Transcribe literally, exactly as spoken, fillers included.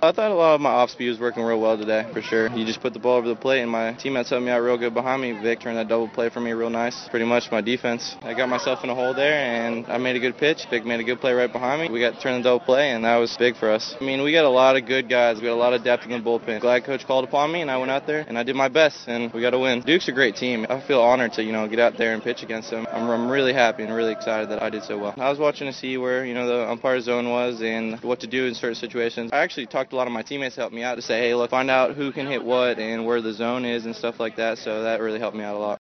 I thought a lot of my off speed was working real well today, for sure. You just put the ball over the plate, and my teammates helped me out real good behind me. Vic turned that double play for me real nice. Pretty much my defense. I got myself in a hole there, and I made a good pitch. Vic made a good play right behind me. We got to turn the double play, and that was big for us. I mean, we got a lot of good guys. We got a lot of depth in the bullpen. Glad Coach called upon me, and I went out there, and I did my best, and we got to win. Duke's a great team. I feel honored to, you know, get out there and pitch against them. I'm, I'm really happy and really excited that I did so well. I was watching to see where, you know, the umpire zone was and what to do in certain situations. I actually talked to a lot of my teammates to help me out to say, hey, look, find out who can hit what and where the zone is and stuff like that, so that really helped me out a lot.